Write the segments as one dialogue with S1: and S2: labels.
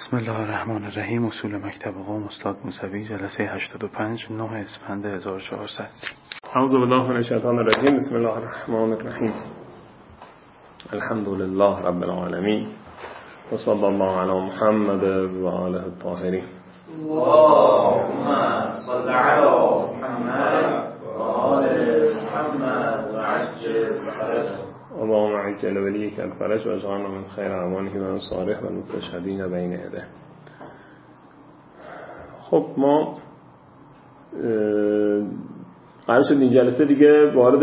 S1: بسم الله الرحمن الرحیم. اصول مکتب قم استاد موسوی، جلسه 85 9 اسفند 1400.
S2: اعوذ بالله من الشیطان الرجیم. بسم الله الرحمن الرحیم. الحمد لله رب العالمین و صلی الله علی محمد و آله الطاهرین.
S3: اللهم صل علی محمد و آل محمد و عجل فرجهم.
S2: اللهم عجل ولیک الفرج و اجعلنا من خیر اعوانه و انصاره و المستشهدین بین یدیه. خب ما قرار شد این جلسه دیگه وارد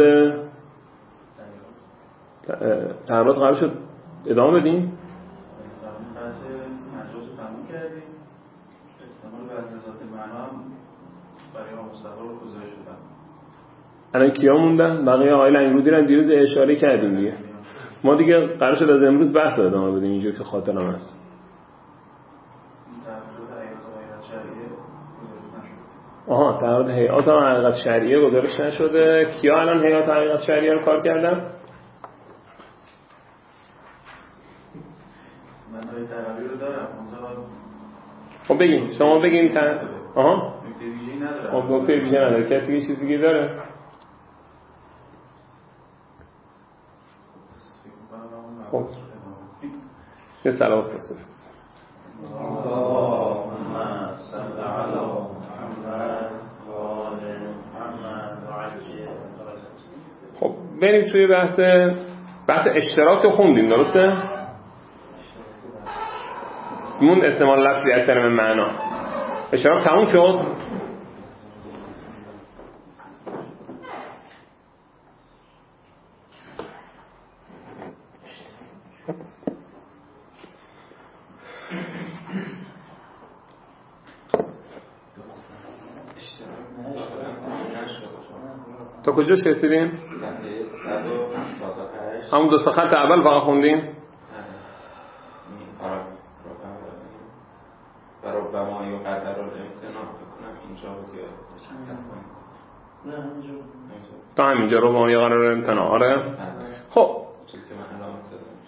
S2: تعرض قرار شد ادامه بدیم.
S3: بحث مجاز رو تموم کردیم. استعمال بر ذات معنا هم برای ما مستقل گذاشته شدن.
S2: الان کیا موندن؟ بقیه آقای لنگرودی رو دیروز اشاره کردیم دیگه. ما دیگه قرار شد از امروز بحث ادامه بدیم اینجور که خاطرم هست. تعرض هیئات و حقیقت شرعیه گزارش نشده. کیا الان هیئات و حقیقت شرعیه رو کار کردن؟
S3: من تقوی رو دارم.
S2: خب بگین، شما بگین.
S3: نکته ویژه‌ای نداره.
S2: خب نکته ویژه نداره. کسی یه چیز دیگه داره؟ خب یه سلام بفرستید.
S3: اللهم صل علی محمد و آل محمد و عجل فرجهم.
S2: خب بریم توی بحث اشتراک رو خوندیم، درسته؟ مون استعمال لفظی اثر من معنا. اشتراک تموم شد. تا کجاش رسیدیم؟ همون دو خط اول فقط خوندیم.
S3: ربما یقدر الامتناع بکنم اینجا بود یا
S2: تا همینجا ربما یقدر الامتناع. آره. خب
S3: چیزی که من علامت زدم.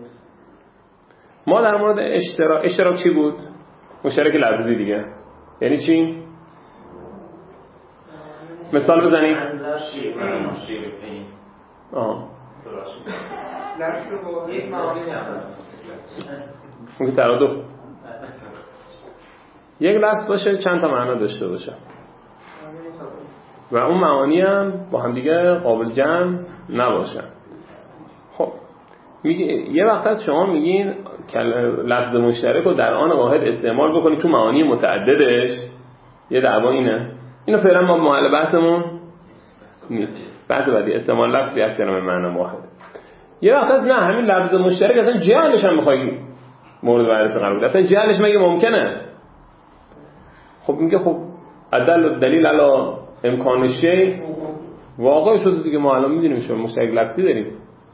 S2: ما در مورد اشتراک چی بود؟ مشترک لفظی دیگه. یعنی چی؟ مثال بزنید. اون که ترادف یک لفظ باشه چند تا معنا داشته باشه و اون معانی هم با هم دیگه قابل جمع نباشن. خب یه وقت از شما میگین لفظ مشترک رو در آن واحد استعمال بکنید تو معانی متعددش. یه دعوا اینه. اینو فعلا ما محل بحثمون نیست. بحث بعدی استعمال لفظ اکثر من معنا واحد. یه وقت از نه همین لفظ مشترک اصلا جعلش هم میخوایی مورد بررسی قرار بده. اصلا جعلش مگه ممکنه؟ خب میگه خب دلیل علی امکان شی واقع شده دیگه. ما الان میدونیم شما مشترک لفظی داریم.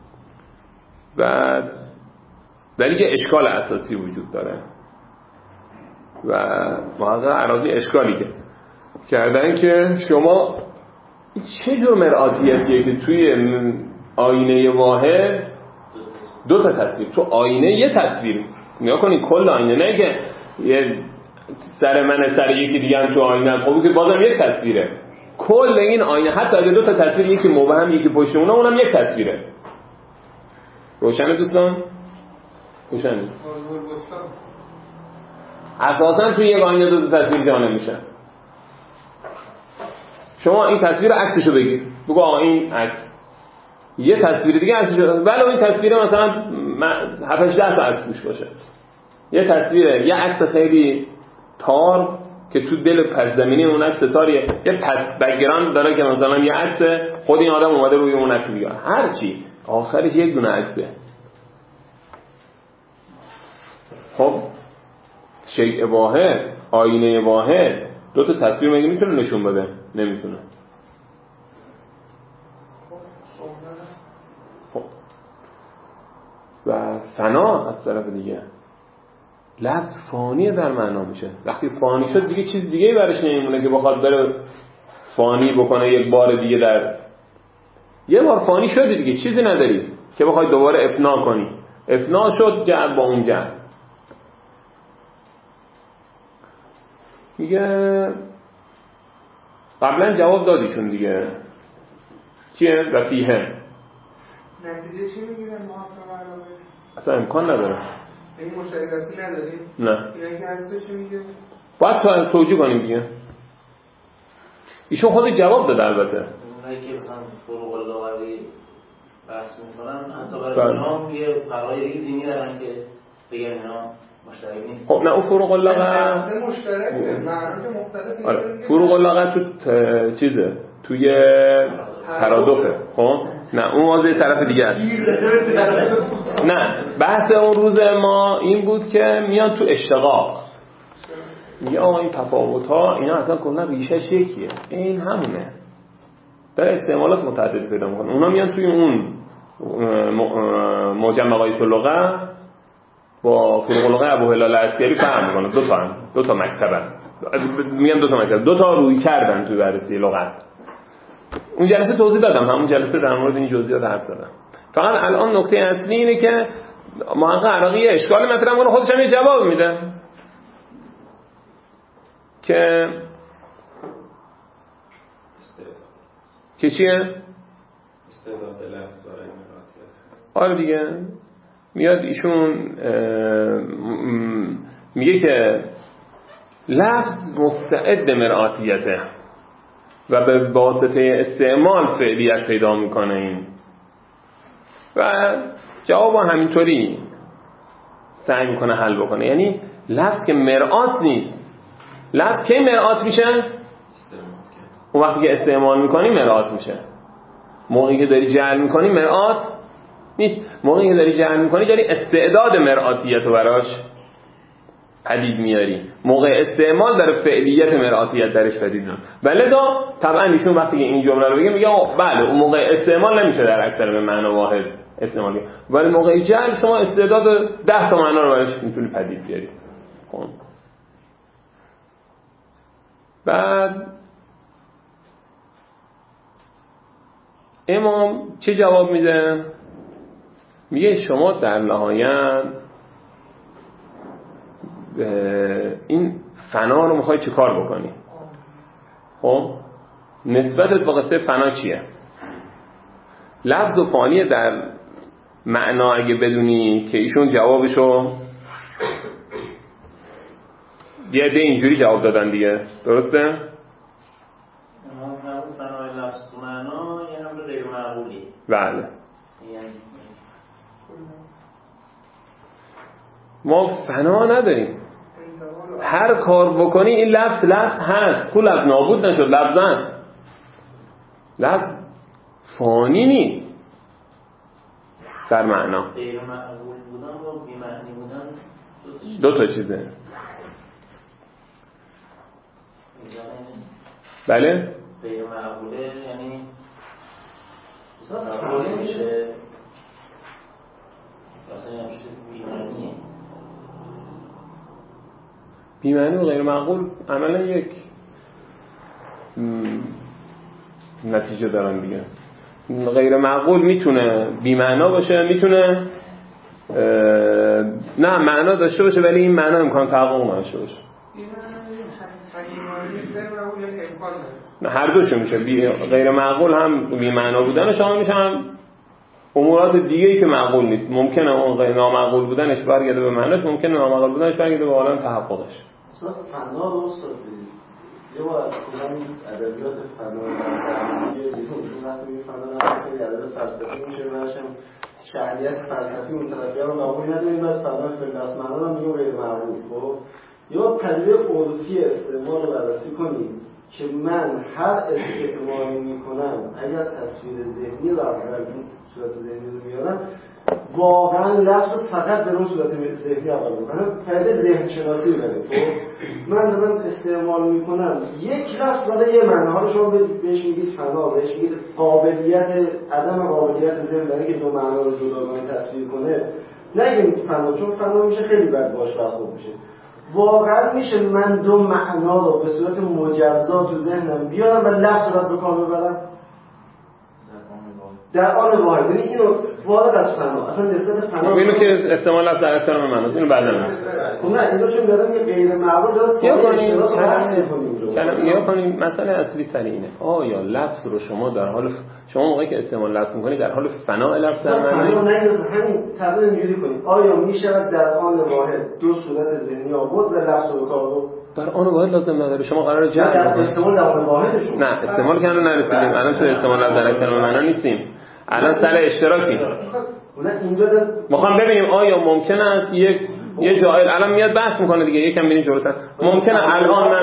S2: بعد ولی یه اشکال اساسی وجود داره و واقعا اراده اشکالی که کردن که شما چه جور مرآتیتیه که توی آینه واحد دو تا تصویر، تو آینه یه تصویر نگاه کنید کل آینه، نه که یه سر من سر یکی دیگه هم تو آینه است. خب که بازم یک تصویره. کل این آینه حتی اگه دو تا تصویر، یکی مبهم یکی پشت اونم یک تصویره. روشنه دوستان؟ روشنه. اساسا توی یک آینه دو تا تصویر جا نمیشن. شما این تصویر عکسشو بگیر، بگو آقا این عکس، یه تصویر دیگه عکسشو، ولی این تصویر مثلا 7-8 تا عکس توش باشه. یه تصویر، یه عکس خیلی تار که تو دل پس زمینه اون عکس تاریه، یه پس بک‌گراند داره که مثلا یه عکس خود این آدم اومده روی اون عکس میگه. هر چی آخرش یک دونه عکسه. خب شیء واحد، آینه واحد دو تا تصویر مگه میتونه نشون بده؟ نمیتونه. خب و فنا از طرف دیگه لفظ فانیه در معنا میشه. وقتی فانی شد دیگه چیز دیگه برش نمیمونه که بخواد بره فانی بکنه یک بار دیگه. در یه بار فانی شدی دیگه چیزی نداری که بخوای دوباره افنا کنی. افنا شد جمع با اون جمع. میگه قبلا جواب دادیشون دیگه چیه؟ و فیه
S4: نتیجه چی میگیره محقق علاوه؟
S2: اصلا امکان نداره.
S4: این مشترک اصلی نداریم؟
S2: نه.
S4: اینا که هست تو چی میگه؟
S2: باید توجیه کنیم دیگه. ایشون خود جواب داده البته.
S5: اونایی که مثلا فروغ الداوری بحث میکنن حتی برای اونا یه فرای ریزی میارن که بگن اینا مشترک نیست.
S2: خب نه اون فروغ اللاغه
S4: مشترک معنی که مختلف.
S2: آره فروغ اللاغه تو چیزه توی ترادفه. خب نه اون واضح طرف دیگه است. نه بحث اون روز ما این بود که میاد تو اشتقاق میگه آقا این تفاوت‌ها اینا اصلا کلا ریشه‌ش یکیه، این همونه، داره استعمالات متعدد پیدا میکنه. اونا میان توی اون موجم مقایس اللغه با فروغ اللغه ابو هلال عسکری فهم میکنه. دو تا مکتبن، میگم دو تا مکتب، دو تا روی کردن توی بررسی لغت. اون جلسه توضیح دادم، همون جلسه در مورد این جزئیات حرف زدم. فقط الان نکته اصلی اینه که محقق عراقی اشکال مطرح کنه، خودش هم یه جواب میده که چیه؟
S6: استعداد لفظ برای مراتیت.
S2: آره دیگه میاد ایشون میگه که لفظ مستعد مراتیته و به واسطه استعمال فعلیت پیدا میکنه این، و جواب همینطوری سعی میکنه حل بکنه. یعنی لفظ که مرآت نیست. لفظ کی مرآت میشه؟ اون وقتی که استعمال میکنی مرآت میشه. موقعی که داری جعل میکنی مرآت نیست. موقعی که داری جعل میکنی داری استعداد مرآتیت رو براش پدید میاری. موقع استعمال داره فعلیت مرآتیت درش پدید میاد. لذا طبعا ایشون وقتی که این جمله رو بگه میگه بله اون موقع استعمال نمیشه در اکثر به معنی واحد استعمال کنی، ولی موقع جعل شما استعداد 10 تا معنا رو براش میتونی پدید بیاری. خب بعد امام چه جواب میده؟ میگه شما در نهایت این فنا رو میخوای چه کار بکنی؟ خب نسبتت با قصه فنا چیه؟ لفظ و فانی در معنا اگه بدونی که ایشون جوابشو یه عده اینجوری جواب دادن دیگه، درسته؟
S5: فنای لفظ تو معنا یه هم غیر معقولی.
S2: بله ما فنا نداریم، هر کار بکنی این لفظ هست، کل لفظ نابود نشد، لفظ هست، لفظ فانی نیست در معنا.
S5: غیر معقول بودن و بی معنی بودن
S2: دو تا چیزه. بله
S5: غیر معقوله یعنی تصور میشه مثلا بی معنیه.
S2: بی معنی و غیر معقول عملا یک نتیجه دارن دیگه. غیر معقول میتونه بی معنا باشه، میتونه نه معنا داشته باشه ولی این معنا امکان تحقق نداشته باشه. نه هر دوشو میشه. غیر معقول هم بی معنا بودنش هم میشه، هم امورات دیگه‌ای که معقول نیست. ممکنه اون غیر نامعقول بودنش برگرده به معناش، ممکنه نامعقول بودنش برگرده به عالم تحققش.
S7: اصلا فنا رو یه بار کلا ادبیات فنا یه دیگه وقتی میگه فنا نه خیلی ادب فلسفی میشه، براشم شأنیت فلسفی اون طرفی‌ها رو معقول نداریم، بس فنا فلسفه معنا رو میگه غیر معقول. خب یا پدیده عرفی استعمال رو بررسی کنیم که من هر استعمالی میکنم اگر تصویر ذهنی رو در صورت ذهنی رو میارم واقعا لفظ فقط به اون صورت ذهنی عمل میکنم، فایده ذهن شناسی میبره. خب من دارم استعمال میکنم یک لفظ برای یه معنی، حالا شما بهش میگید فنا، بهش میگید قابلیت عدم قابلیت ذهن برای که دو معنا رو جداگانه تصویر کنه، نگیم فنا، چون فنا میشه خیلی بد باش خوب میشه. واقعا میشه من دو معنا رو به صورت مجزا تو ذهنم بیارم و لفظ رو به کار ببرم در آن واحد. اینو وارد از فنا اصلا نسبت فنا
S2: اینو که استعمال لفظ در اثر معناست، اینو بعدا
S7: نه اینجا چون دارم یه غیر معقول داره
S2: یا کنیم مسئله اصلی سر اینه آیا لفظ رو شما در حال شما موقعی که استعمال لفظ می‌کنید در حال فناء لفظ در معنی
S7: همین تعبیر اینجوری کنید آیا میشود در آن واحد دو صورت ذهنی آورد و لفظ رو کار بود
S2: در آن واحد لازم نداره شما قراره جمع
S7: کنید استعمال در آن واحدشون
S2: نه استعمال که هنوز نرسیدیم الان تو استعمال لفظ در اکثر معنا نیستیم الان سر اشتراکی میخوام ببینیم آیا ممکن است یه جای الان میاد بحث میکنه دیگه یکم بریم جلوتر ممکنه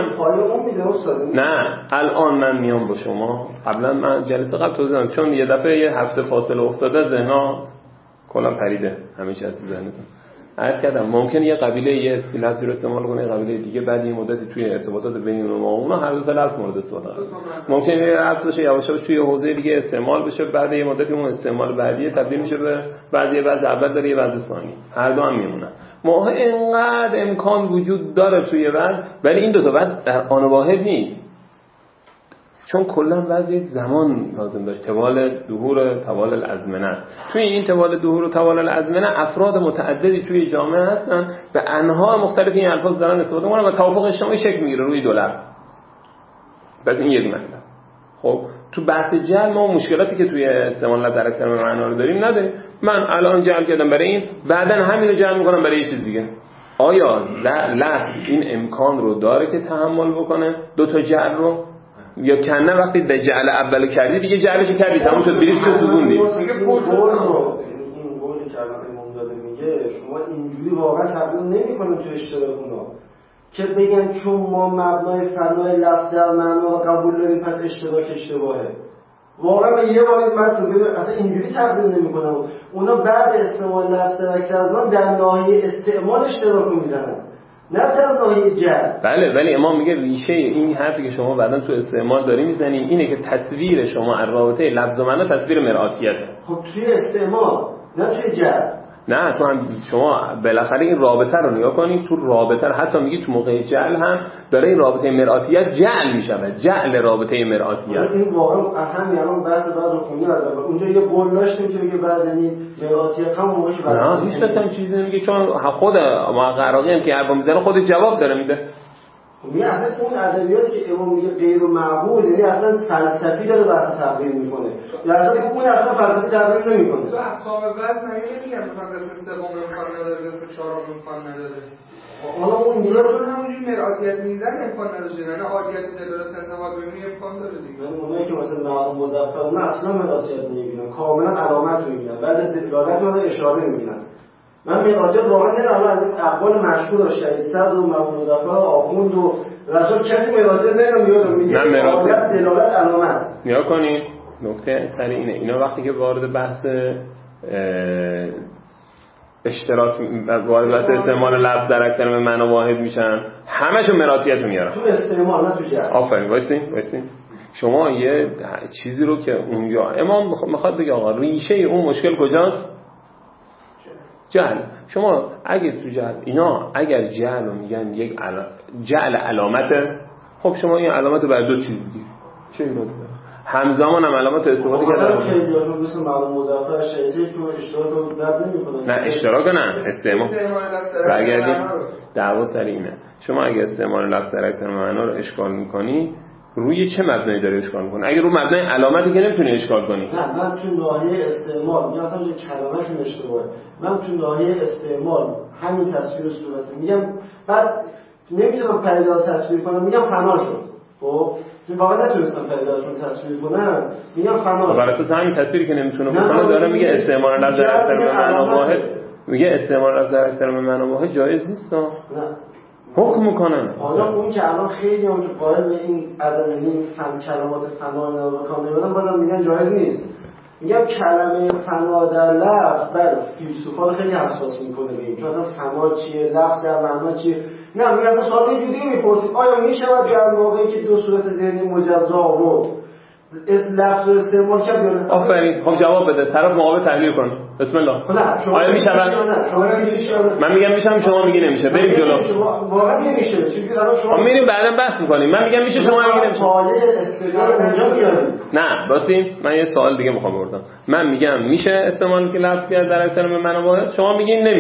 S2: الان من میام با شما قبلا من جلسه قبل توضیح دادم چون یه دفعه یه هفته فاصله افتاده ذهنا کلا پریده همه چیز از ذهنتون عرض کردم ممکنه یه قبیله یه اصطلاحی رو استعمال کنه قبیله دیگه بعد این مدتی توی ارتباطات بین اونها هر دو تا لفظ مورد استفاده قرار ممکنه یه لفظ بشه یواش یواش توی حوزه دیگه استعمال بشه بعد یه مدتی اون استعمال بعدی تبدیل میشه به بعضی اول داره یه بعضی ثانی هر دو هم میمونن ما اینقدر امکان وجود داره توی وضع ولی این دو تا وضع در آن واحد نیست چون کلا وضع زمان لازم داشت طوال ظهور طوال الازمنه است توی این طوال ظهور و طوال الازمنه افراد متعددی توی جامعه هستن به انواع مختلف این الفاظ دارن استفاده می‌کنن و توافق اجتماعی شکل میگیره روی دو لفظ بس این یک مطلب خب تو بحث جعل ما مشکلاتی که توی استعمال لفظ در اکثر معنا رو داریم نداریم من الان جعل کردم برای این بعداً همین رو جعل می‌کنم برای یه چیز دیگه آیا لفظ این امکان رو داره که تحمل بکنه دو تا جعل رو یا کنه وقتی به جعل اولو کردی دیگه جعلش کردی تموم شد بریز تو سوزوندی
S7: این قولی که الان امام داده میگه شما اینجوری واقعا تبدیل نمی‌کنید تو اشتراکونا که بگن چون ما مبنای فنای لفظ در معنا قبول داریم پس اشتراک اشتباهه واقعا یه بار من تو ببین اصلا اینجوری تبدیل نمی‌کنم اونا بعد استعمال لفظ اکثر در ناحیه استعمال اشتراک میزنن نه در ناحیه جعل
S2: بله ولی امام میگه ریشه این حرفی که شما بعداً تو استعمال داری میزنی اینه که تصویر شما از رابطه لفظ و معنا تصویر مرآتیته
S7: خب توی استعمال نه توی جعل
S2: نه تو هم شما بالاخره این رابطه رو نگاه کنید تو رابطه حتی میگی تو موقع جعل هم داره این رابطه مرآتیت جعل میشه جعل رابطه مرآتیت
S7: این واقعا همین الان بحث بعض خونی داره اونجا یه قول داشتیم که میگه بعضی یعنی مرآتیت هم موقعی که
S2: نه هیچ کس هم چیزی نمیگه چون خود ما قراقی هم که حرفا میزنه خودش جواب داره میده
S7: میگه اصلا اون ادبیاتی که امام میگه غیر معقول یعنی اصلا فلسفی داره بحث تعبیر میکنه یا اصلا اون اصلا فلسفی تعبیر نمیکنه
S4: تو اقسام وزن نمیگم مثلا قسم سوم امکان نداره قسم چهارم امکان نداره
S7: حالا اون دیگه
S4: چون همونجوری مرآتیت میزنه امکان نداره یعنی عادیت دلالت انتقاد ببینی امکان داره دیگه
S7: اونایی که مثلا معلوم مظفر نه اصلا مرآتیت نمیبینن کاملا علامت میبینن بعد دلالت رو اشاره میبینن من مرآتیت واقعا نه از اقوال مشهور شهید صدر و معلوم مظفر و آخوند و رسول کسی مرآتیت نمیگه میگه دلالت علامت
S2: نیا کنین نکته سر اینه اینا وقتی که وارد بحث اشتراک وارد بحث استعمال لفظ در اکثر من معنا واحد میشن همشون مرآتیت میارن
S7: تو استعمال نه تو جعل
S2: آفرین وایسین شما یه چیزی رو که اونجا امام میخواد بگه آقا ریشه اون مشکل کجاست جعل شما اگه تو جعل اینا اگر جعل رو میگن یک جعل علامته خب شما این علامت رو بر دو چیز بگید چه ایرادی داره همزمان هم علامت استفاده کردن
S7: خیلیاشون مثل معلوم مظفر شهیدش تو اشتراک رو رد نمی‌کنن
S2: نه اشتراک نه استعمال برگردیم دعوا سر اینه شما اگه استعمال لفظ در اکثر معنا رو اشکال می‌کنی روی چه مبنایی داره اشکال می‌کنه اگه رو مبنای علامتی که نمی‌تونی اشکال کنی
S7: نه من تو ناحیه استعمال میگم اصلا کلمه‌شون اشتباهه من تو ناحیه استعمال همین تصویر صورت میگم بعد نمی‌تونم پدیدار تصویر کنم میگم فنا شد خب واقعا نتونستم پدیدارشون تصویر کنم میگم فنا شد
S2: برای اساس همین تصویری که نمی‌تونه بکنه داره میگه استعمال لفظ در اکثر معنا واحد میگه استعمال لفظ در اکثر معنا واحد جایز نیست
S7: نه
S2: حکم میکنن
S7: حالا اون که الان خیلی هم که قائل به این عدم این فن کلمات فنا رو کامل بدن بازم میگن جایز نیست میگم کلمه فنا در لفظ بله فیلسوفا خیلی حساس میکنه به این چون اصلا فنا چیه لفظ در معنا چیه نه میگم مثلا سوال اینجوری میپرسید آیا میشود در موقعی که دو صورت ذهنی مجزا رو لفظ رو استعمال کرد
S2: آفرین خب جواب بده طرف مقابل تحلیل کن بسم الله آیا میشه من میگم میشم شما میگی نمیشه بریم جلو
S7: واقعا نمیشه چون الان شما
S2: میریم بعدا بحث میکنیم من میگم میشه شما میگی نمیشه نه باسیم من یه سوال دیگه میخوام بپرسم من میگم میشه استعمال که لفظ کرد در اکثر معنا واحد شما میگین نمیشه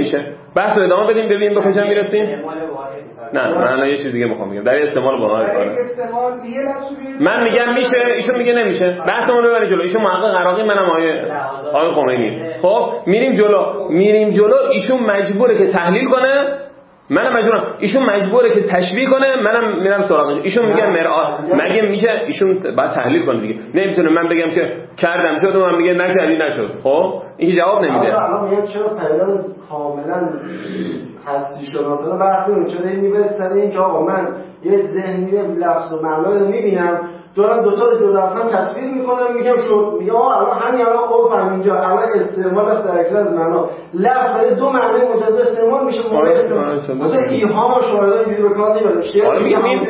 S2: بحث رو ادامه بدیم ببینیم به کجا میرسیم. نه من الان یه چیز دیگه میخوام بگم در استعمال واحد کاره. من میگم میشه، ایشون میگه نمیشه. بحثمون رو ببریم جلو. ایشون محقق عراقی، منم آقای خمینی. خب میریم جلو. ایشون مجبوره که تحلیل کنه، منم مجبورم. ایشون مجبوره که تشبیه کنه، منم میرم سراغش. ایشون میگه مرآت، مگه میشه ایشون باید تحلیل کنه دیگه. نمیتونه من بگم که کردم شد و من میگه نکردی نشد. خب این جواب نمیده.
S7: الان میگم چرا پیدا کاملا هستی شناسانه بحث می‌کنه، چرا میبره سر این که آقا من یه ذهنی لفظ و معنی رو میبینم، دارم دو تا جدا از هم تصویر میکنم، میگم شد، میگم الان همین الان قرب اینجا الان استعمال از درکت از معنا لفظ برای دو معنی مجاز استعمال میشه. مثلا ایهام و شاهدان اینجوری به کار نمیبره.
S2: حالا میگم این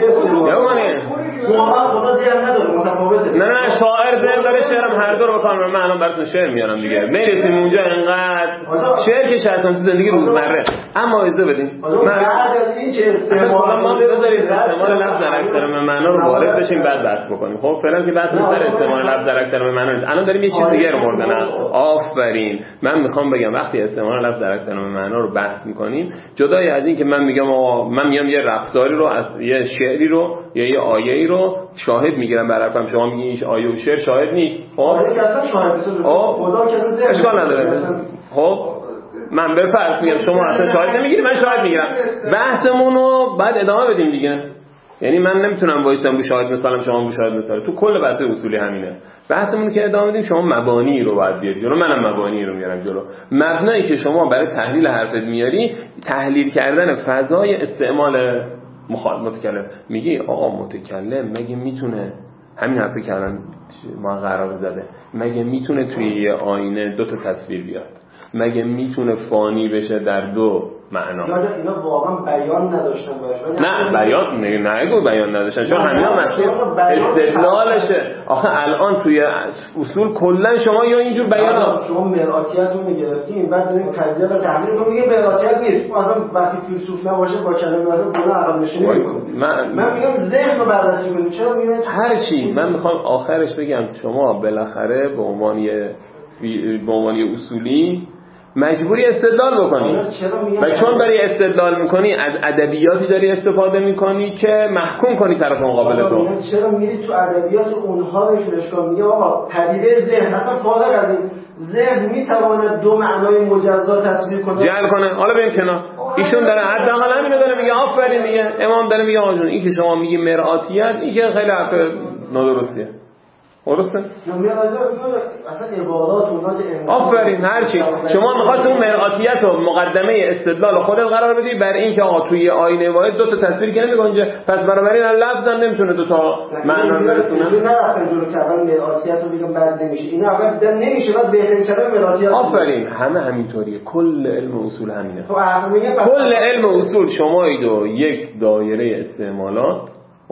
S7: خدا ذهن نداره، متفاوته.
S2: نه شاعر ذهن داره، شعرم هر دو رو بکنم. من الان براتون شعر میارم دیگه. میرسیم اونجا انقدر شعر که شاید تو زندگی روزمره. اما اجازه بدین
S7: من بعد از این چه استعمال
S2: ما بذارید استعمال لفظ در اکثر معنا رو وارد بشیم بعد بحث بکنیم. خب فعلا که بحث سر استعمال لفظ در اکثر معنا نیست. الان داریم یه چیز دیگه رو مورد نظر. آفرین. من میخوام بگم وقتی استعمال لفظ در اکثر معنا رو بحث میکنیم، جدای از این که من میگم آقا من میام یه رفتاری رو از یه شعری رو یا یه آیه‌ای رو شاهد میگیرم بر حرفم، شما میگین این آیه و شعر شاهد نیست. خب خدا که اشکال نداره. خب من به فرض میگم شما اصلا شاهد نمیگیری، من شاهد میگیرم. بحثمون رو بعد ادامه بدیم دیگه. یعنی من نمیتونم وایسم رو شاهد مثلا شما رو شاهد مثلا. تو کل بحث اصولی همینه. بحثمون که ادامه بدیم شما مبانی رو باید بیاری جلو، منم مبانی رو میارم جلو. مبنایی که شما برای تحلیل حرفت میاری تحلیل کردن فضای استعمال متکلم. میگی آقا متکلم مگه میتونه همین حرفی که الان ما قرار زده، مگه میتونه توی یه آینه دو تا تصویر بیاد؟ مگه میتونه فانی بشه در دو معنا؟
S7: اینا واقعا بیان نداشتن باشه.
S2: نه بیان نگو بیان نداشتن، چون همینا مسئله استدلالشه. آخه الان توی اصول کلا شما یا اینجور بیان
S7: شما مرآتیت رو میگرفتین بعد این قضیه رو تحلیل کنید میگه مرآتیت نیست. مثلا وقتی فیلسوف نباشه با کلمات رو بنا عقب نشینی میکنه. من میگم ذهن رو بررسی کنید. چرا میگن
S2: هر چی من میخوام آخرش بگم شما بالاخره به عنوان اصولی مجبوری استدلال بکنی و چون داری استدلال میکنی از ادبیاتی داری استفاده میکنی که محکوم کنی طرف مقابل تو.
S7: چرا میری تو ادبیات اونها بهشون اشکال میگه آقا پدیده ذهن اصلا فارغ از این ذهن میتواند دو معنای مجزا تصویر کنه
S2: جعل کنه. حالا بریم کنار. ایشون داره حداقل همینو داره میگه. آفرین دیگه. امام داره میگه آقا جون این که شما میگی مرآتیت این که خیلی حرف نادرستیه. درسته؟
S7: اصلا عبارات اونها که
S2: آفرین هرچی شما می‌خواید اون مرآتیت و مقدمه استدلال خودت قرار بدی بر این که آقا توی آینه واحد دو تا تصویر که نمی‌گنجه، پس بنابراین لفظ هم نمیتونه دو تا معنا برسونه.
S7: نه رفتن جلو که اول مرآتیت رو بگم بعد نمیشه. این اول نمیشه بعد بهترین کلمه مرآتیت.
S2: آفرین همه همینطوریه. کل علم اصول همینه. کل علم اصول شمایید و یک دایره استعمالات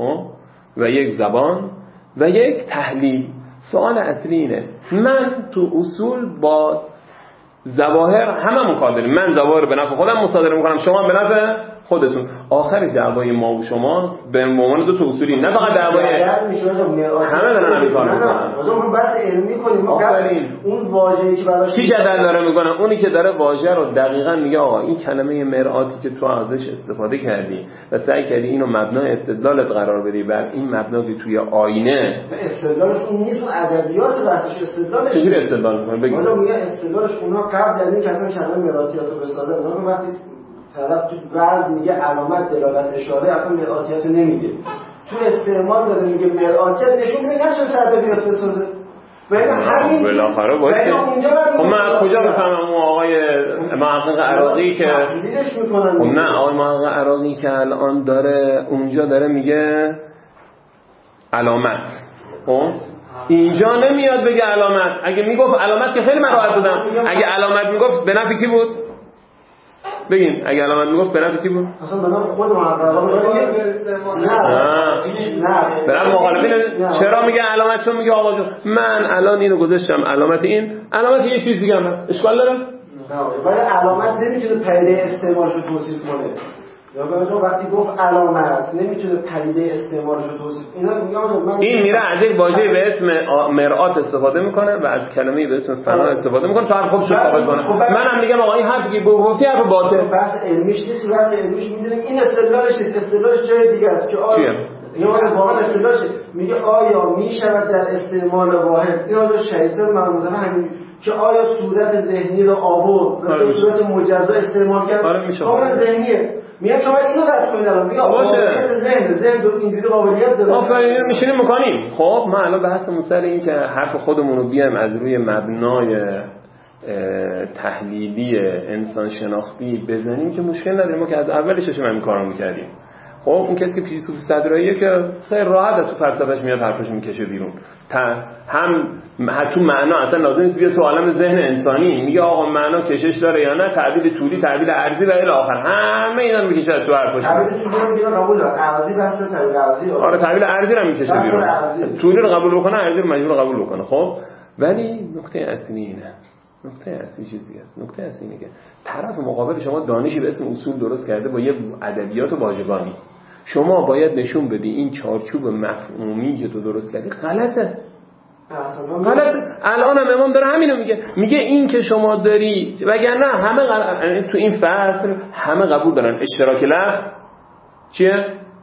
S2: و یک زبان و یک تحلیل. سوال اصلی اینه من تو اصول با ظواهر هممون کار داریم. من ظواهر به نفع خودم مصادره میکنم، شما به نفع خودتون. آخر دعوای ما و شما به عنوان دو تا اصولی نه فقط دعوای همه دارن همین کار میکنن.
S7: ما بحث علمی کنیم. اون واژه‌ای که براش
S2: کی جدل داره میکنه؟ اونی که داره واژه رو دقیقاً میگه آقا این کلمه مرآتی که تو ازش استفاده کردی و سعی کردی اینو مبنای استدلالت قرار بدی بر این مبنا که توی آینه
S7: استدلالش اون نیست. اون ادبیات بحثش استدلالش
S2: چجوری استدلال میکنه؟ بگید.
S7: حالا میگه استدلالش اونها قبل از اینکه اصلا کلمه مرآتیات رو بسازن اونا وقتی طرف تو بعد میگه علامت دلالت اشاره اصلا مرآتیت رو نمیگه. تو استعمال داره میگه مرآتیت نشون میده نمیشه سبب بیاد بسازه. همین
S2: بالاخره باید من کجا بفهمم اون آقای محقق عراقی که نه آقای محقق عراقی که الان داره اونجا داره میگه علامت اینجا نمیاد بگه علامت. اگه میگفت علامت که خیلی من راحت بودم. اگه علامت میگفت به نفع کی بود؟ بگین اگه علامت میگفت به نفع کی بود؟
S7: اصلا به نفع خود محقق. نه
S2: برای مخالفین. چرا میگه علامت؟ چون میگه آقا جون من الان اینو گذاشتم علامت این علامت یه چیز دیگه هم هست. اشکال داره؟
S7: نه ولی علامت نمیتونه پدیده استعمالش رو توصیف کنه. یا وقتی گفت علامت نمیتونه پدیده استعمارش رو توصیف. اینا میگم
S2: این میره از یک واژه به اسم مرآت استفاده میکنه و از کلمه‌ای به اسم فنا استفاده میکنه تا حرف خودش رو ثابت کنه. منم میگم آقا این حرفی که گفتی حرف باطل.
S7: بحث علمیش نیست، بحث علمیش میدونیم این استدلالش نیست، استدلالش جای دیگه است که آیا یا واقعا استدلالش میگه آیا میشود در استعمال واحد این آیا شیطان معمولا همین که آیا صورت ذهنی رو آورد و صورت مجزا استعمال کرد کاملا ذهنیه. میگم شما اینو رد کنید الان میگم باشه ذهن دو اینجوری قابلیت داره.
S2: آفرین میشینیم میکنیم. خب ما الان بحثمون سر این که حرف خودمون رو بیایم از روی مبنای تحلیلی انسان شناختی بزنیم که مشکل نداره. ما که از اولش این کارو میکردیم. خب اون کسی که فیلسوف صدراییه که خیلی راحت از تو فلسفهش میاد حرفش میکشه بیرون. هم تو معنا اصلا لازم نیست بیاد تو عالم ذهن انسانی میگه آقا معنا کشش داره یا نه، تعبیر طولی، تعبیر عرضی و الی آخر همه اینا رو میکشه تو حرفش.
S7: تعبیر طولی رو میگه قبول داره، عرضی بحث تعبیر عرضی.
S2: آره تعبیر عرضی رو میکشه بیرون. طولی رو قبول بکنه، عرضی رو مجبور قبول بکنه. خب ولی نکته اصلی اینه. نکته اصلی چیزی است. نکته اصلی اینه که طرف مقابل شما دانشی به اسم اصول درست کرده با یه ادبیات و واژگانی. شما باید نشون بدی این چارچوب مفهومی که تو درست کردی غلطه. الان هم امام داره همینو میگه این که شما داری وگرنه همه تو این فصل همه قبول دارن اشتراک لفظ چیه؟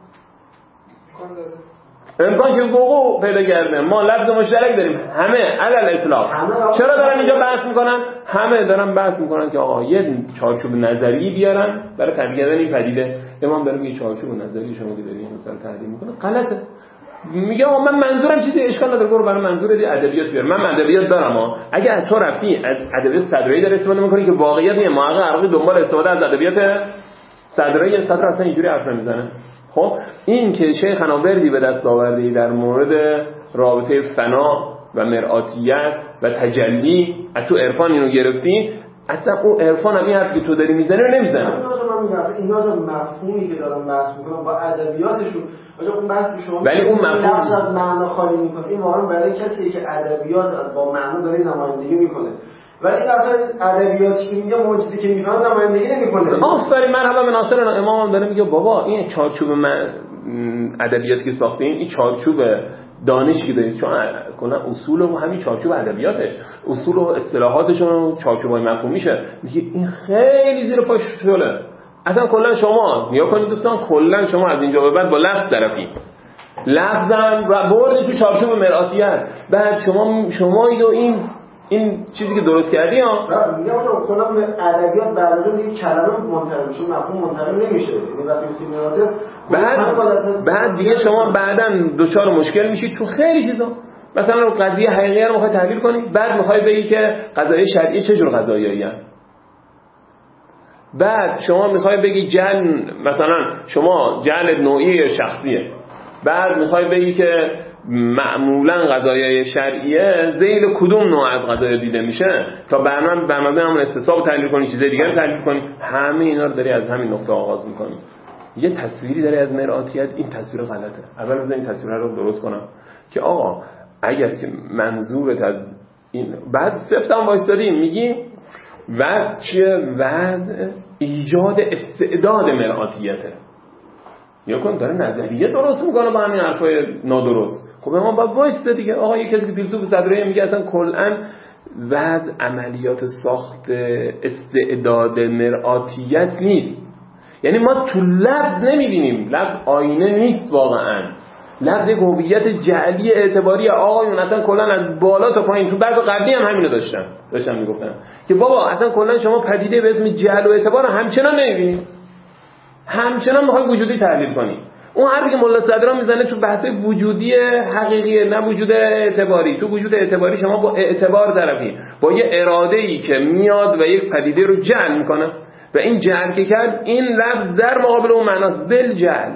S2: امکان که وقوع پیدا کرده. ما لفظ مشترک داریم همه علل اطلاق. چرا دارن اینجا بحث میکنن؟ همه دارن بحث میکنن که آقا یه چارچوب نظری بیارن برای تحلیل کردن این پدیده. امام داره میگه چارچوب نظری شما که دارین مثلا تحلیل میکنه غلطه. میگه آقا من منظورم چیزی اشکال نداره، برو برای منظور دی ادبیات بیار. من ادبیات دارم اگه تو رفتی از ادبیات صدرایی داره استفاده میکنی که واقعیت یه محقق عراقی دنبال استفاده از ادبیات صدرایی صدر اصلا اینجوری حرف نمیزنه. خب این که شیخ حنابردی به دست آوردی در مورد رابطه فنا و مرآتیت و تجلی از تو عرفان اینو گرفتی، اصلا اون عرفان هم این حرفی که تو داری میزنی رو نمیزنه.
S7: من میگم اصلا اینا رو مفهومی که دارن بحث میکنن با ادبیاتشون اون بحث شما
S2: ولی اون مفهوم
S7: از معنا خالی میکنه. این واقعا برای کسی که ادبیات با معنا داره نمایندگی میکنه، ولی اصلا ادبیاتی که میگه اون چیزی که میفهمه نمایندگی نمیکنه.
S2: آفرین. مرحبا به ناصر امام داره میگه بابا این چارچوب ادبیاتی که ساختین، این چارچوب دانشی که دارید، چون کلا اصول و همین چارچوب ادبیاتش، اصول و اصطلاحاتشون و چارچوبای مفهومیشه. میگه این خیلی زیر پاش شله. اصلا کلا شما نیا کنید دوستان، کلا شما از اینجا به بعد با لفظ طرفی، لفظم و برد تو چارچوب مرآتیت. بعد شما این چیزی که درست کردی
S7: میگم آقا کلا ادبیات بعدا دیگه کلمه منتقل میشه، مفهوم منتقل نمیشه. یعنی وقتی مرآت
S2: بعد دیگه شما بعداً دوچار مشکل میشید تو خیلی چیزا. مثلا قضیه حقیقیه رو میخوای تحلیل کنی، بعد میخوای بگی که قضایای شرعی چه جور قضایاییه. بعد شما میخوای بگی جهل، مثلا شما جهل نوعی شخصیه، بعد میخوای بگی که معمولا قضایای شرعیه ذیل کدوم نوع از قضایا دیده میشه تا برنامه همون استصحاب تحلیل کنی، چیزای دیگه رو تحلیل کنی. همه اینا رو داری از همین نقطه آغاز میکنی. یه تصویری داری از مرآتیت، این تصویر غلطه. اول بذار این تصویر رو درست کنم که آقا اگر که منظورت از این بعد سفتم وایستادیم میگی وضع چیه؟ وضع ایجاد استعداد مرآتیته. یا کن داره نظریه درست میکنه با همین حرفای نادرست. خب ما باید وایسته دیگه. آقا یه کسی که فیلسوف صدرایی میگه اصلا کلاً وضع عملیات ساخت استعداد مرآتیت نیست. یعنی ما تو لفظ نمیبینیم، لفظ آینه نیست واقعاً. لفظ یک هویت جعلی اعتباری آقایون اصلا کلا از بالا تا پایین تو بعض قبلی هم همینو داشتن میگفتن که بابا اصلا کلا شما پدیده به اسم جعل و اعتبار همچنان نمیبینید، همچنان میخوای وجودی تحلیل کنی. اون حرفی که ملا صدرا میزنه تو بحث وجودی حقیقیه، نه وجود اعتباری. تو وجود اعتباری شما با اعتبار طرفی، با یه اراده‌ای که میاد و یک پدیده رو جعل میکنه و این جعل که کرد، این لفظ در مقابل اون معناست بالجعل.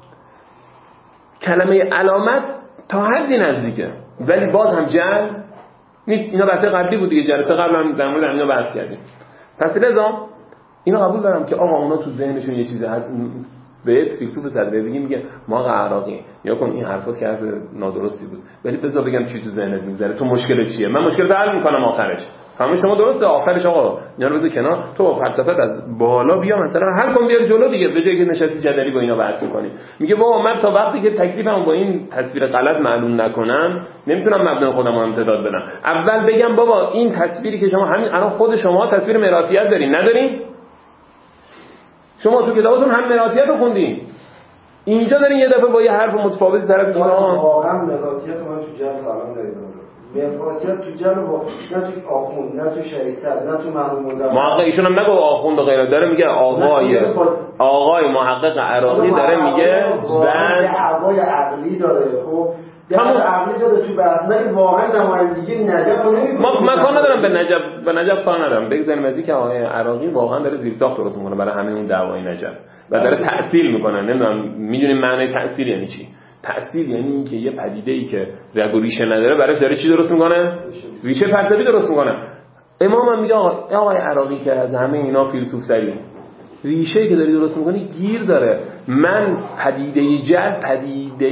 S2: کلمه علامت تا حدی نزدیکه ولی باز هم جعل نیست. اینا بحث قبلی بود دیگه، جلسه قبل هم در مورد اینا بحث کردیم. پس لذا اینو قبول دارم که آقا اونا تو ذهنشون یه چیزی هست. به فیلسوف صدره بگیم میگه ما عراقی یا کن این حرفات که حرف نادرستی بود، ولی بذار بگم چی تو ذهنت میگذره، تو مشکل چیه، من مشکل حل میکنم آخرش. همه شما درسته آخرش آقا اینا رو بذار کنار، تو با فلسفت از بالا بیا مثلا حل کن بیار جلو دیگه، به جای که نشستی جدلی با اینا بحث می‌کنی. میگه بابا من تا وقتی که تکلیفم با این تصویر غلط معلوم نکنم نمیتونم مبدا خودم رو امتداد بدم. اول بگم بابا این تصویری که شما همین الان خود شما تصویر مراتیت دارین ندارین؟ شما تو کتابتون هم مراتیت رو خوندین، اینجا دارین یه دفعه با یه حرف متفاوتی طرف
S7: واقعا مراتیت من تو جلد الان داریم. مراتیت تو جلد نه تو آخوند، نه تو شریعت، نه تو مرحوم مزرعه. محقق ایشون هم نگه آخوند و غیره، داره میگه آقای محقق عراقی داره میگه بعد دعوای عقلی داره. خب همون عقلی داره تو بحث، ولی واقعا نمایندگی نجف رو نمی‌کنه. من کار ندارم به نجف کار ندارم. بگذاریم از اینکه آقای عراقی واقعا داره زیرساخت درست میکنه برای همه اون دعوای نجف و داره تأصیل میکنه. نمیدونم میدونیم معنی تأصیل یعنی چی؟ تأصیل یعنی این که یه پدیده‌ای که رگ و ریشه نداره براش داره چی درست میکنه؟ ریشه فلسفی درست میکنه. امام هم میگه آقای عراقی که از همه اینا فیلسوف‌تری، ریشه‌ای که داری درست میکنی گیر داره. من پدیده جل پدیده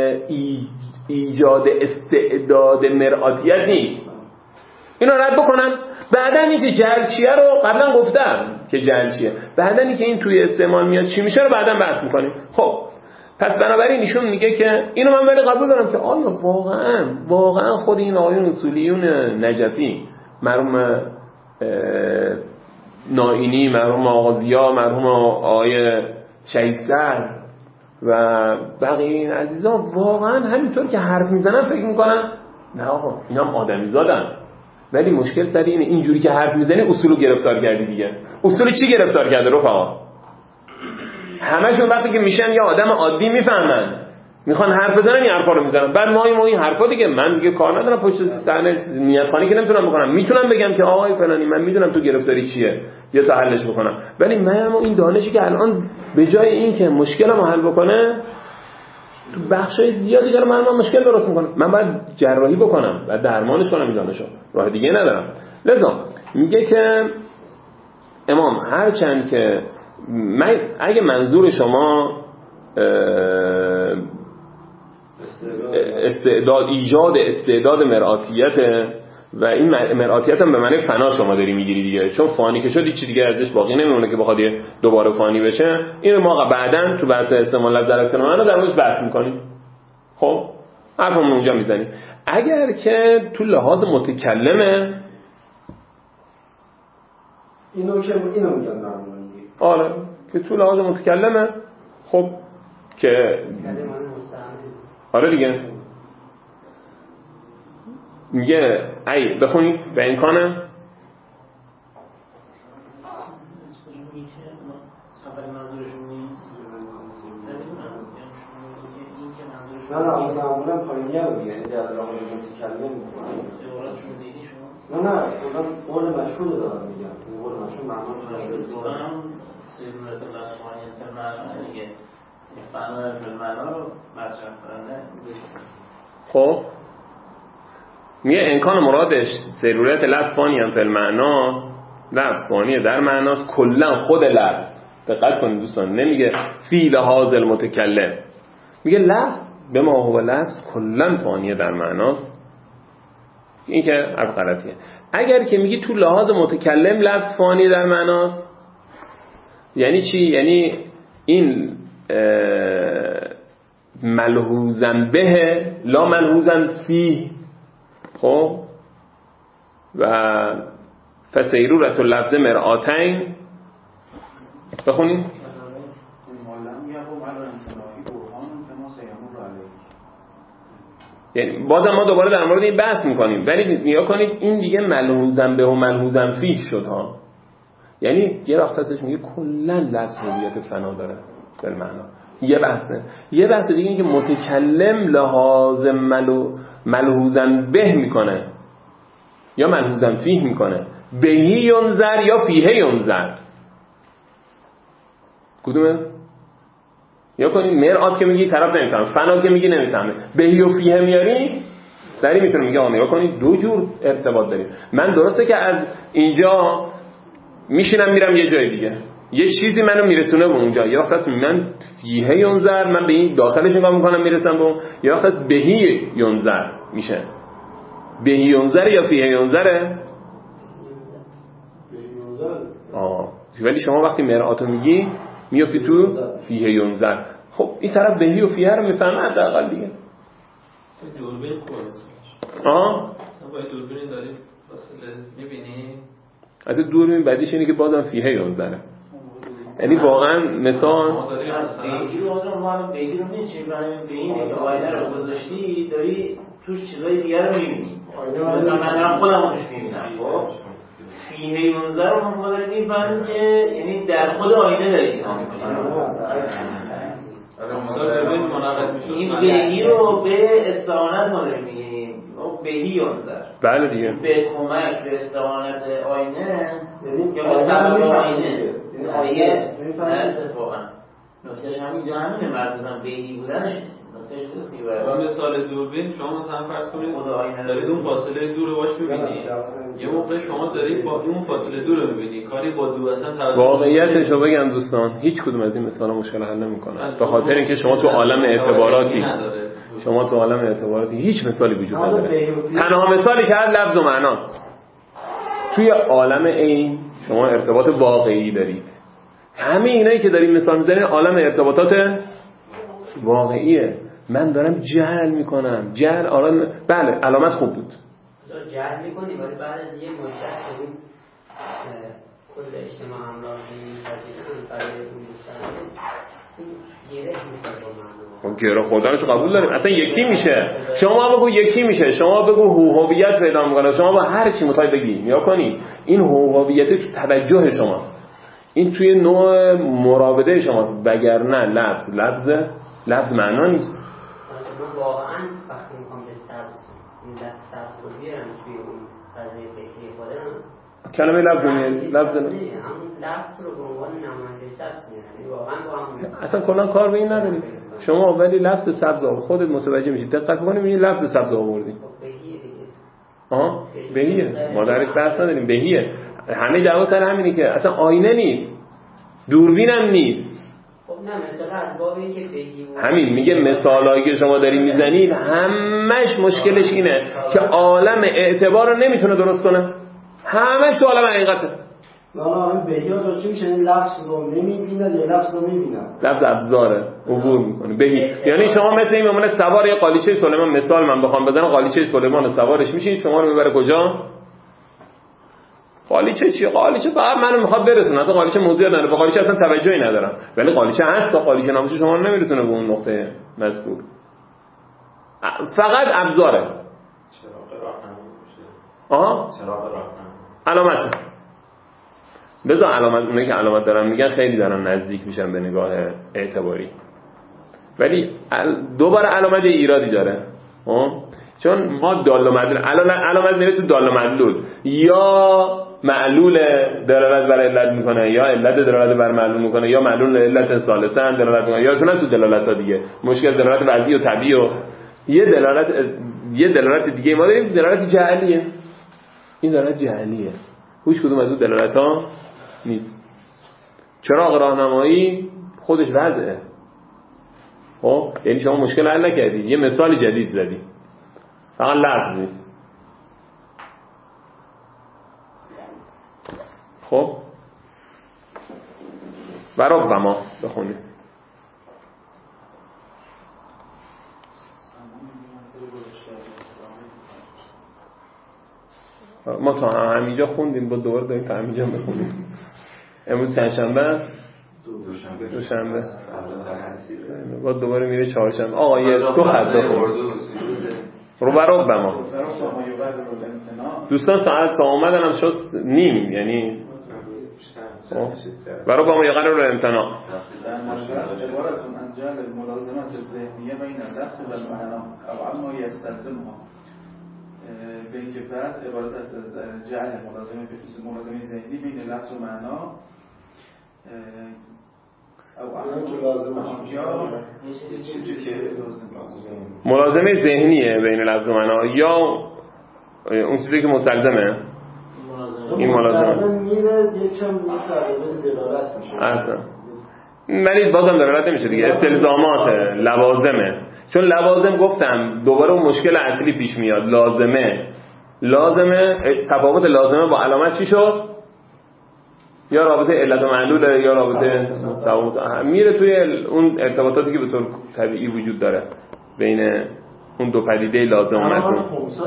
S7: ایجاد استعداد مرآتیت نیست، اینو رد بکنم. بعدن اینکه جل چیه رو قبلا گفتم که جل چیه، بعدن اینکه این توی استعمال میاد چی میشه رو بعدن بحث میکنیم. خب پس بنابراین ایشون میگه که اینو من ولی قبول دارم که آیا واقعا خود این آقایون اصولیون نجفی، مرحوم نائینی، مرحوم آغازیا، مرحوم آقای شهیدسر و بقیه این عزیزان واقعا همینطور که حرف میزنن فکر میکنن نه آقا اینا هم آدمی زادن، ولی مشکل سر اینه اینجوری که حرف میزنی اصولو گرفتار کردی دیگه. اصول چی گرفتار کرده رفقا؟ همشون وقتی که میشن یا آدم عادی میفهمن میخوان حرف بزنن این حرفا رو میزنن، بعد ما این حرفا دیگه من دیگه کار ندارم پشت صحنه نیتخوانی که نمیتونم بکنم. میتونم بگم که آقای فلانی من میدونم تو گرفتاری چیه یا تا حلش بکنم، ولی من این دانشی که الان به جای این که مشکلمو حل بکنه تو بخشای زیادی داره من مشکل درست میکنه. من باید جراحی بکنم، باید درمانش کنم این دانشو، راه دیگه ندارم. لذا میگه که امام هرچند که اگه منظور شما ایجاد استعداد مرآتیت و این مرآتیت هم به معنی فنا شما داری میگیری دیگه، چون فانی که شد هیچ دیگه ازش باقی نمیمونه که بخواد دوباره فانی بشه. اینو ما بعداً تو بحث استعمال لفظ در استعمال در موردش بحث میکنیم. خب حرفمون اونجا میزنیم. اگر که تو لحاظ متکلمه اینو میگن
S2: آره که تو لحاظ متکلمه، خب که آره دیگه میگه ای بخونید به امکانه
S7: نه معمولا پایینیه رو دیگه در لحاظ متکلم نه قول مشهور رو دارم میگم. قول مشهور معمولا
S5: سیدنت لازمانی انترمعنی دیگه فعلا بالمعنا رو مطرح کننده.
S2: خب میگه امکان مرادش ضرورت لفظ فانی هم فالمعناست، لفظ فانی در معناست کلا خود لفظ. دقت کنید دوستان، نمیگه فی لحاظ المتکلم، میگه لفظ به ما هو لفظ کلا فانی در معناست. این که حرف غلطیه. اگر که میگی تو لحاظ متکلم لفظ فانی در معناست یعنی چی؟ یعنی این ملحوظن به لا ملحوظن فیه. خب و فسیرورت اللفظ مرآتین بخونیم یعنی بازم ما دوباره در مورد این بحث میکنیم، ولی نگاه کنید این دیگه ملحوظن به و ملحوظن فیه شد ها. یعنی یه وقت هستش میگه کلا لفظ هویت فنا داره بالمعنا. یه بحث دیگه این که متکلم لحاظ ملحوظن به میکنه یا ملحوظن فیه میکنه، بهی ینظر یا فیه ینظر. کدومه؟ یا کنید مرآت که میگی طرف نمیفهمه، فنا که میگی نمیفهمه، بهی و فیه میاری سری میتونه میگه آقا کنید دو جور ارتباط داریم. من درسته که از اینجا میشینم میرم یه جای دیگه، یه چیزی منو میرسونه به اونجا، یا وقت من فیه ینظر من به این داخلش نگاه میکنم میرسم به اون، یا وقت بهی ینظر میشه. بهی ینظر یا فیه ینظره؟ ولی شما وقتی مرآت رو میگی میافتی تو فیه ینظر. خب این طرف بهی و فیه رو میفهمه حداقل دیگه.
S6: دوربین کورس با دوربین داریم فاصله میبینی؟
S2: حتی دوربین بعدیش اینه که بازم فیه ینظره. یعنی واقعا مثال
S5: بهی رو آدم بهی رو میچی برای بهی که آینه رو گذاشتی داری توش چیزای دیگر رو میبینی. مثلا من دارم خودمونش میبینم. خب فیه ینظر رو ما داریم میبینیم که یعنی در خود آینه داریم این بهی رو به استعانت ما داریم میگیم بهی ینظر.
S2: بله دیگه
S5: به کمک به استعانت آینه یا به سبب آینه آیه نه اتفاقا نکتهش همینجا همینه مرکزم بهی بودنش نکتهش نیست که
S6: با مثال دوربین شما مثلا فرض کنید دارید اون فاصله دور رو باش می‌بینید یه موقع شما دارید با اون فاصله دور رو می‌بینید کاری با دور اصلا
S2: واقعیتش رو بگم دوستان هیچ کدوم از این مثالا مشکل حل نمی‌کنه به خاطر اینکه شما تو عالم اعتباراتی هیچ مثالی وجود نداره. تنها مثالی که هر لفظ و معناست. توی عالم عین شما ارتباط واقعی دارید. همه اینایی که داریم مثال می‌زنین عالم ارتباطات واقعیه. من دارم جهل میکنم. جهل بله علامت خوب بود.
S8: جهل میکنی ولی بعد از یه مدت کنیم کل اجتماع همراه می‌پذیرن برای اون
S2: اون گره خوردنشو قبول داریم. اصلا یکی میشه. شما بگو یکی میشه. شما بگو هویت پیدا میکنه. شما با هر چی میخوای بگی نیا کنی این هویت تو توجه شماست. این توی نوع مراوده شماست. وگرنه لفظ معنا نیست.
S8: من واقعا وقتی میخوام به سبز رو بیارم توی اون فضای فکری خودم
S2: کلمه لفظ
S8: همون لفظ رو به عنوان نماینده سبز میارم. واقعا با هم
S2: اصلا کلا کار به این نداریم. شما ولی لفظ سبز خودت متوجه میشید. دقت کنید این لفظ سبز آوردیم. بهیه. ما درش بحث نداریم. بهیه. همه دعوا سر همینه که اصلا آینه نیست. دوربین هم نیست. همین میگه مثالایی که شما دارین میزنید همش مشکلش اینه که عالم اعتبار رو نمیتونه درست کنه. همش تو عالم حقیقته.
S7: نه بهی ها چی میشه؟ این لفظ رو نمیبینه یا لفظ رو میبینه؟
S2: لفظ ابزاره عبور میکنه. بهی یعنی شما مثل این میمونه سوار یه قالیچه سلیمان. مثال من بخوام بزنم قالیچه سلیمان سوارش میشین شما رو میبره کجا؟ قالیچه چیه؟ قالیچه فقط منو میخواد برسونه. اصلا قالیچه موضوع نداره. به قالیچه اصلا توجهی ندارم. ولی قالیچه هست. تا قالیچه نباشه شما رو نمیرسونه به اون نقطه مذکور. فقط ابزاره.
S6: چراغ راهنما. چراغ راهنما.
S2: علامت. بذار علامت اونایی که علامت دارن میگن خیلی دارن نزدیک میشن به نگاه اعتباری. ولی دوباره علامت ایرادی داره. چون ما دال و مدلول علامت میره تو دال و مدلول. یا معلول دلالت بر علت میکنه یا علت دلالت بر معلول میکنه یا معلول علت ثالثا دلالت میکنه یا چون تو دلالت‌ها دیگه مشکل دلالت وضعی و طبیعی و یه دلالت دیگه ما داریم دلالت جعلیه. این دلالت جعلیه. هیچ کدوم از اون دلالت‌ها نیست. چراغ راهنمایی خودش وضعه. خب یعنی شما مشکل حل نکردید. یه مثال جدید زدید. فقط لفظ نیست. خب برای ما بخونیم. ما تا همینجا خوندیم با دوباره داریم تا همینجا بخونیم. امروز چند شنبه است؟ دوشنبه. با دوباره میره چهارشنبه. آقا یه دو خط بخون رو برای ما. دوستان ساعت آمدن هم شد نیم یعنی برای با ما یه قرار رو امتناع
S3: عبارتون انجال ملازمت ذهنیه بین لفظ و معنا او اما یستلزمها به اینکه بعض عبارت است از جعل ملازمه ذهنی بین لفظ و معنا
S2: ملازمه ذهنیه بین لفظ و معنا یا اون چیزی که مستلزمه این ملازمه
S7: میره یکم دلالت میشه
S2: اصلا ولی بازم دلالت نمیشه دیگه. استلزامات لوازمه. چون لوازم گفتم دوباره اون مشکل اصلی پیش میاد. لازمه تفاوت لازمه با علامت چی شد؟ یا رابطه علت و معلوله یا رابطه میره توی اون ارتباطاتی که به طور طبیعی وجود داره بین اون دو پدیده لازم و ملزوم.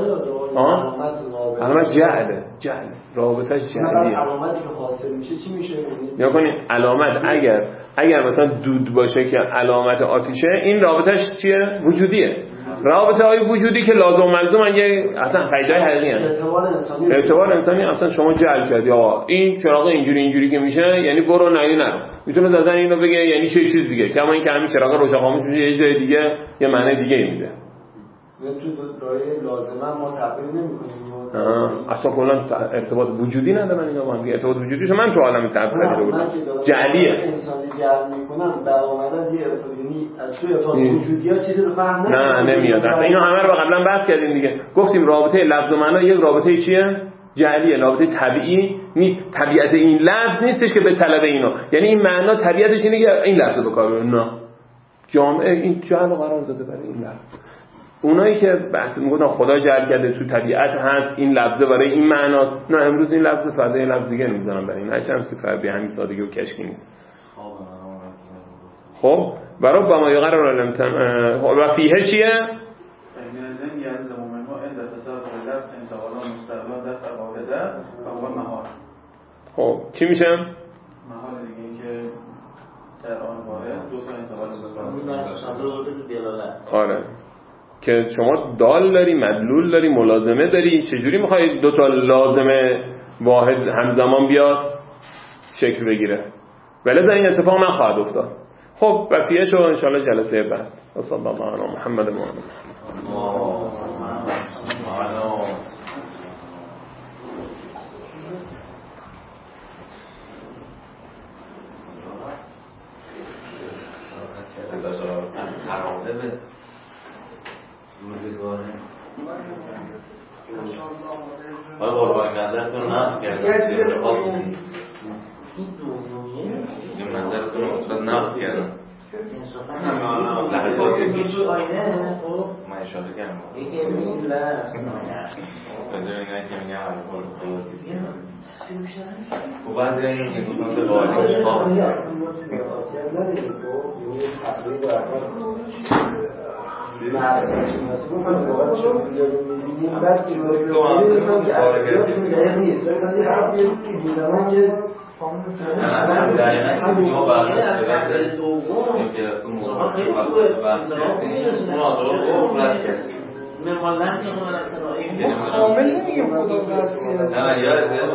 S2: علامت جعله رابطش جعلیه.
S7: علامتی که حاصل میشه چی میشه؟
S2: یا کنین علامت اگر مثلا دود باشه که علامت آتیشه، این رابطش چیه؟ وجودیه. رابطه های وجودی که لازم و ملزومن یه اصلا قاعده حقیقی هستن. اعتبار انسانی اصلا شما جعل کردی آقا این چراغ اینجوری که میشه یعنی برو نرو. میتونه زدن اینو بگه یعنی چه چیز دیگه، کما اینکه همین چراغ روشن خاموش میشه یه جای دیگه یه معنی دیگه میده.
S7: تو راه لازمه ما تعبیر نمی‌کنیم.
S2: اصلا کلا ارتباط وجودی ندارن اینا با هم. ارتباط وجودیشو من تو عالم تعبیر کردم جعلیه.
S7: انسانی جعل میکنم برآمده از یه ارتباطی از توی ارتباط وجودی‌ها چیزی رو فهم
S2: نمیاد. اصلا اینو همه رو قبلا بحث کردیم دیگه. گفتیم رابطه لفظ و معنا یک رابطه چیه؟ جعلیه، رابطه طبیعی نیست. طبیعت این لفظ نیستش که به طلب اینو، یعنی این معنا طبیعتش اینه که این لفظ رو به کار ببره. نه، جامعه این جعل رو قرار داده برای این لفظ. اونایی که بحث میگن خدا جعل کرده تو طبیعت هست این لفظه برای این معناست، نه امروز این لفظ فردا این لفظ دیگه نمیذارم برای این، هرچند که فرقی همین سادگی و کشکی نیست. خب برای ما یقرر الامتن و فیه چیه؟
S3: نظم یلزم منه عند تصرف لفظ انتقالا مستقلا در قاعده و هو محال.
S2: خب چی میشه؟
S3: محال دیگه این که در آن واحد دو تا انتقال مستقلا.
S2: آره که شما دال داری، مدلول داری، ملازمه داری، چجوری میخوای دو تا لازمه واحد همزمان بیاد شکل بگیره؟ ولذا این اتفاق نخواهد افتاد. خب بقیه شو انشاءالله جلسه بعد. صلی الله علی محمد و
S6: روزگاره آیا قربان نظرتون نقد کردن این دومیه یه نظرتون رو مثبت نقد کردن لحظات یکی آینه خب من اشاره کردم یکی این لحظ بذار اینه که میگم الان خب بعضی این دوستان به قاعده
S4: کامل نمیگم خدا رسیده
S6: نه یادت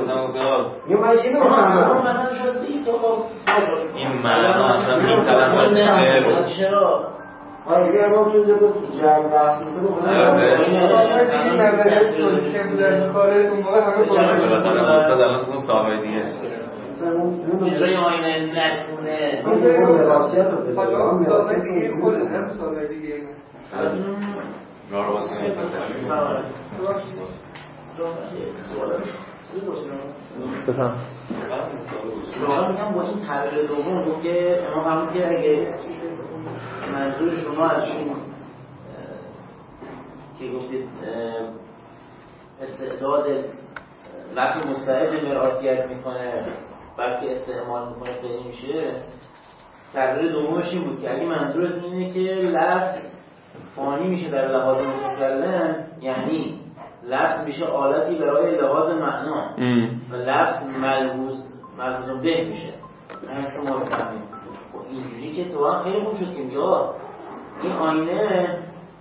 S6: این معنا اصلا این کلمات چرا
S7: اگر ما چون جمع بحث میکنیم
S4: این نظریه که در کار اون موقع همه
S6: الان اون سابقه دیگه چرا این آینه نتونه
S4: حالا سابقه دیگه کل هم سابقه دیگه
S6: نارواسی
S2: بفهم
S5: میگم با این تعبیر دوم که امام فرمود که اگه منظور شما از این که گفتید استعداد لفظ مستعد مرآتیت میکنه بلکه استعمال میکنه خیلی میشه، تعبیر دومش این بود که اگه منظورتون اینه که لفظ فانی میشه در لحاظ متکلم، یعنی لفظ میشه آلتی برای لحاظ معنا و لفظ ملحوظ به میشه. من هست که ما رو فهمیم اینجوری که تو هم خیلی خوب شد که میگه این آینه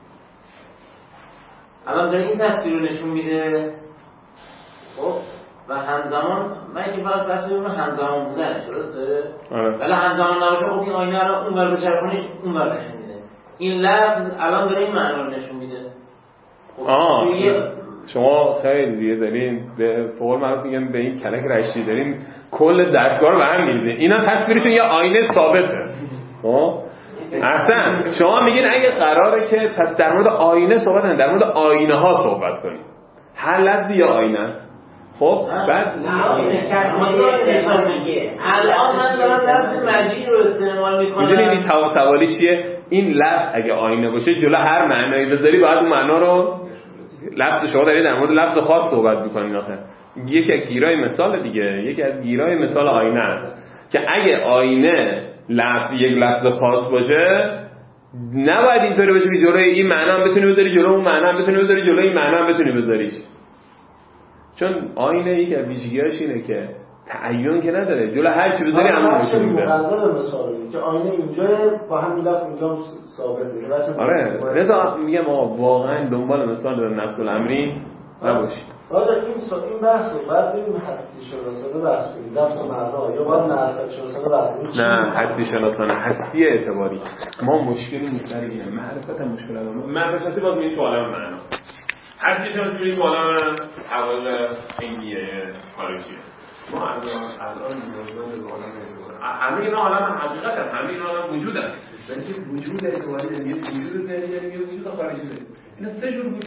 S5: الان داره این تصویر رو نشون میده خب و همزمان من که فقط تصویر رو همزمان بودنه درسته؟ ولی همزمان نباشه خب این آینه الان اون ور بچرخونش اون ور نشون میده، این لفظ الان داره این معنا رو نشون میده.
S2: شما خیلی دیگه دارین به فوق معروف میگن به این کلک رشتی دارین کل دستگاه رو به هم میریزین. اینا تصویرشون یه آینه ثابته. اصلا شما میگین اگه قراره که پس در مورد آینه صحبت کنیم، در مورد آینه ها صحبت کنیم. هر لفظی یه آینه است. خب بعد
S5: الان من دارم لفظ مجید رو استعمال میکنم.
S2: میدونید این توالیش چیه؟ این لفظ اگه آینه باشه جلو هر معنایی بذاری باید اون معنا رو لفظ شما دارید در مورد لفظ خاص صحبت میکنین آخه. یکی از گیرای مثال دیگه، یکی از گیرای مثال آینه است که اگه آینه یک لفظ خاص باشه نباید اینطوری باشه که جلوی این معنا هم بتونی بذاری، جلوی اون معنا هم بتونی بذاری، جلوی این معنا هم بتونی بذاریش. چون آینه یک از ویژگیاش اینه که تعین که نداره، جلو هر چی بذاری همون میشه میده.
S7: مثالی که آینه اینجا با هم لفظ اینجا ثابت میشه.
S2: آره رضا میگم واقعا دنبال مثال در نفس الامری نباشی.
S7: حالا این بحث رو بعد ببینیم هستی شناسانه بحث کنیم، لفظ معنا یا باید معرفت شناسانه بحث کنیم.
S2: نه هستی شناسانه، هستی اعتباری. ما مشکلی سر اینه، معرفت هم مشکل داره. معرفتی باز میگیم تو عالم معنا. هستی شناسی میگیم تو عالم حوال علمیه خارجیه. ما الان نیازمند به عالم اعتبار. همه اینا عالم حقیقت هست، همه اینا عالم وجود هست. ولی وجود اعتباری یعنی وجود ذهنی یعنی وجود خارجی. اینا سه جور